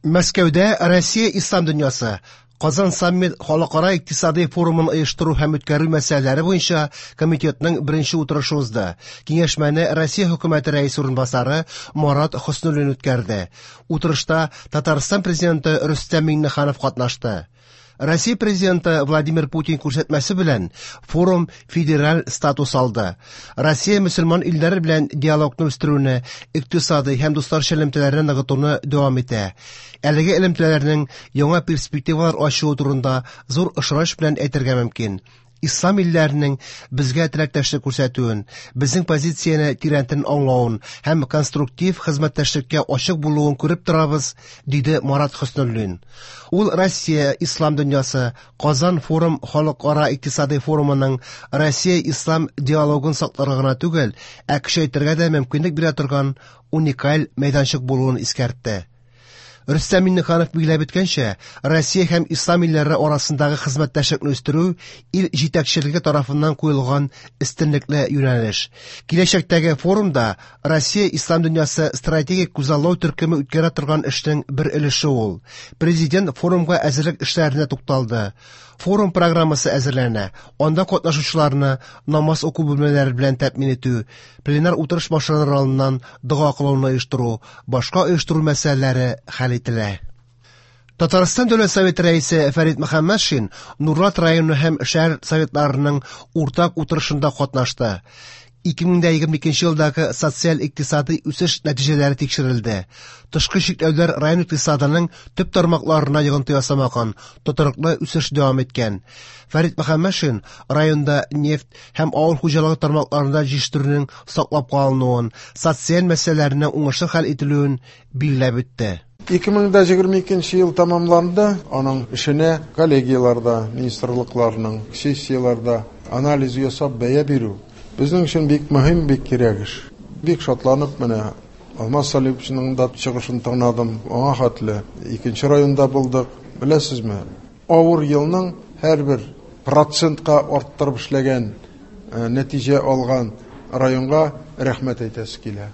Мәскәүдә Россия ислам дөньясы Казан саммит халыкара икътисади форумын оештыру һәм үткәрү мәсьәләләре буенча комитетның беренче утырышы узды. Киңәшмәне Россия хөкүмәте рәисе урынбасары Марат Хөснетдинов үткәрде. Утырышта Татарстан президенты Рөстәм Миңнеханов катнашты. Россия президенты Владимир Путин күрсәтмәсе белән форум федераль статус алды. Россия мөселман илләре белән диалогны үстерүне, икътисади һәм дусларча элемтәләрне ныгытуны дәвам итә. Әлеге элемтәләрнең яңа перспективалар ачуы турында зур ышаныч белән әйтергә мөмкин. Ислам илләренең безгә теләктәшлек күрсәтүен, безнең позицияне тирәнтен аңлавын һәм конструктив хезмәттәшлеккә ачык булуын күреп торабыз, диде Марат Хөснетдинов. Ул Россия ислам дөньясы Казан форум халыкара икътисади форумының Россия ислам диалогын сакларга гына түгел, ә көчәйтергә дә мөмкинлек бирә торган уникаль мәйданчык булуын искәртте. Рөстәм Миңнеханов билгеләп үткәнчә, Россия һәм ислам илләре арасындагы хезмәттәшлекне үстерү ил җитәкчелеге тарафыннан куелган өстенлекле юнәлеш. Киләчәктәге форумда Россия ислам дөньясы стратегик күзаллау төркеме үткәрә торган эшнең бер өлеше ул. Президент форумга әзерлек эшләренә тукталды. Форум программасы әзерләнә. Анда катнашучыларны намаз уку бүлмәләре белән тәэмин итү, пленар утырыш башланыр алдыннан дога кылуны оештыру, башка оештыру мәсьәләләре хәл ителә. Татарстан Дәүләт Советы рәисе Фәрит Мөхәммәтшин Нурлат районы һәм шәһәр советларының уртак утырышында катнашты. 2022 елдагы социаль-икътисади үсеш нәтиҗәләре тикшерелде. Тышкы чикләүләр район икътисадының төп тармакларына йогынты ясамаган, тотрыклы үсеш дәвам иткән. Фәрит Мөхәммәтшин районда нефть һәм авыл хуҗалыгы тармакларында җитештерүнең саклап калынуын, социаль мәсьәләләрне уңышлы хәл ителүен билгеләп үтте. 2022 ел тамамланды. Аның эшенә коллегияларда, министрлыкларның сессияларда анализ ясап бәя бирү безнең өчен бик мөһим, бик кирәк эш. Бик шатланып менә Алмаз Салиповичның да чыгышын тыңладым. Аңа хәтле 2нче районда булдык. Беләсезме? Авыр елның һәрбер процентка арттырып эшләгән, нәтиҗә алган районга рәхмәт әйтәсе килә.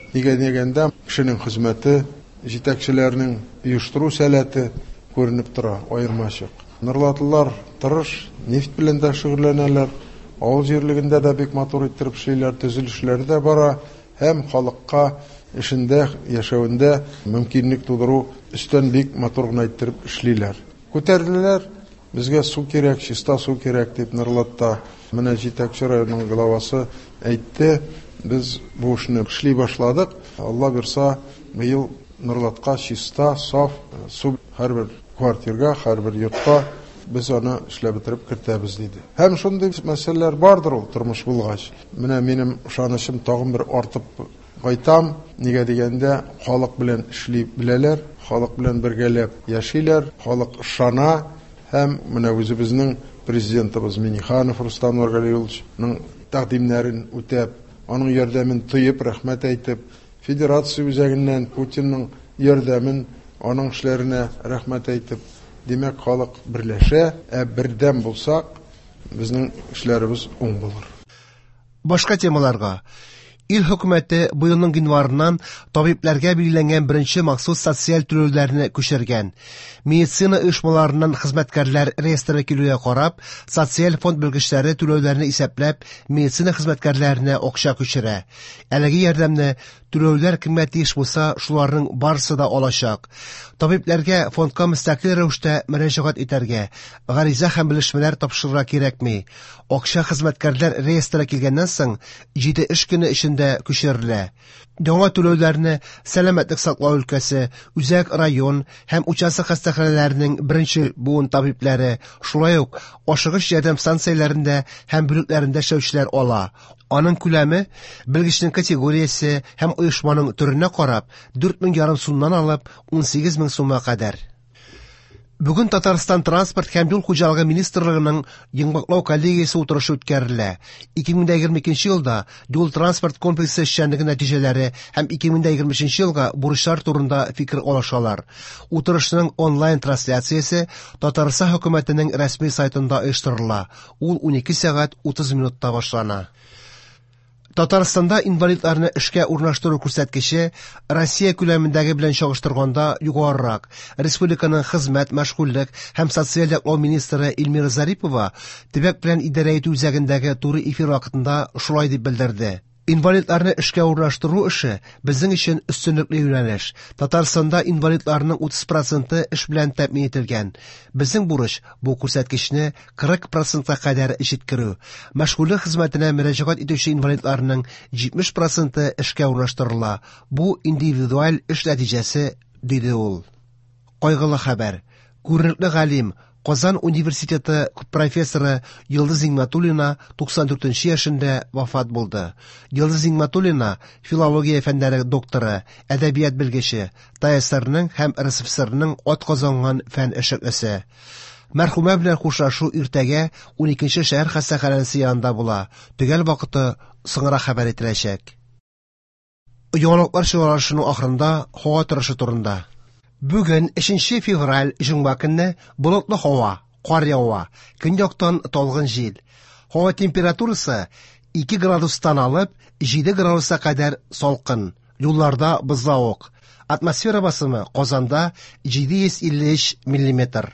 Дигәндә кешенең хезмәте, җитәкчеләрнең оештыру сәләте күренеп тора, аермачык. Нырлатлылар тырыш, нефть белән дә шөгыльләнәләр. Авыл җирлегендә дә бик матур итеп эшләр, төзелешләр дә бара, һәм халыкка эшендә, яшәвендә мөмкинлек тудыру өстен бик матур гына итеп эшлиләр. Күтәрделәр, безгә су кирәк, чиста су кирәк дип Нырлатта менә җитәкче районның главасы әйтте. Без бу эшне эшли башладык. Алла бирса, ел Нырлатка чиста, саф су һәрбер квартирага, һәрбер йортка без аны эшләп бетереп кертәбез диде. Һәм шундый мәсьәләләр бардыр ул тормыш булгач. Менә минем ышанычым тагын бер артып кайтам. Нигә дигәндә, халык белән эшли беләләр, халык белән бергәләп яшиләр, халык ышана һәм менә үзебезнең президентыбыз Миңнеханов Рустам Нургалиевичның тәкъдимнәрен үтәп, аның ярдәмен тоеп, рәхмәт әйтеп, федерация үзәгеннән Путинның ярдәмен, аның эшләренә рәхмәт әйтеп, демәк халык берләшә, бердәм булсак, безнең эшләребез уң булыр. Башка темаларга. Ил хөкүмәте быелның гыйнварыннан табибларга билгеләнгән беренче махсус социаль түләүләрне күчергән. Медицина оешмаларыннан хезмәткәрләр реестры килүгә карап, социаль фонд белгечләре түләүләрне исәпләп, медицина хезмәткәрләренә акча күчерә. Әлеге ярдәмне түләүләр кемгә тиеш булса, шуларның барысы да алачак. Табибларга фондка мөстәкыйль рәвештә мөрәҗәгать итәргә, гариза һәм белешмәләр тапшырырга кирәкми. Акча хезмәткәрләр реестры килгәннән соң 7 эш көне эчендә күчерелә. Яңа түләүләрне сәламәтлек саклау өлкәсе, үзәк район һәм участок хастаханәләренең беренче буын табиблары, шулай ук ашыгыч ярдәм станцияләрендә һәм бүлекләрендә эшләүчеләр ала. Аның күләме, белгечнең категориясе һәм оешманың төренә карап 4,5 сумнан алып 18,000 сумга кадәр. Бүген Татарстан транспорт һәм юл хуҗалыгы министрлыгының Йомгаклау коллегиясе утырышы үткәрелә. 2022 елда юл транспорт комплексы эшчәнлеге нәтиҗәләре һәм 2023 елга бурычлар турында фикер алышалар. Утырышның онлайн трансляциясе Татарстан хөкүмәтенең рәсми сайтында оештырыла. Ул 12 сәгать 30 минутта башлана. Татарстанда инвалидларны эшкә урнаштыру күрсәткече Россия күләмендәге белән чагыштырганда югарырак. Республиканың хезмәт, мәшгульлек һәм социаль яклау министры Илмира Зарипова төбәк белән идарә итү үзәгендәге туры эфир вакытында шулай дип белдерде. Инвалидларны эшкә урнаштыру эше безнең өчен өстенлекле юнәлеш. Татарстанда инвалидларның 30% эш белән тәэмин ителгән. Безнең бурыч бу күрсәткечне 40%-ка кадәр җиткерү. Мәшгульлек хезмәтенә мөрәҗәгать итүче инвалидларның 70% эшкә урнаштырыла. Бу индивидуаль эш нәтиҗәсе, диде ул. Кайгылы хәбәр. Күренекле галим Казан университеты профессоры Йылдыз Ингматуллина 94 яшендә вафат булды. Йылдыз Ингматуллина филология фәннәре докторы, әдәбият белгече, ТСРның һәм РСФСРның атказанган фән эшлеклесе. Мәрхүмә белән хушлашу иртәгә 12-нче шәһәр хастаханәсе янында була. Төгәл вакыты соңрак хәбәр ителәчәк. Яңалыклар чыгарышының ахырында һава торышы турында. Бүген 3 февраль җомга көнне болытлы һава, кар ява, көньяктан талгын җил. Һава температурасы 2 градустан алып 7 градуска кадәр салкын. Юлларда бозлавык. Атмосфера басымы Казанда 753 мм.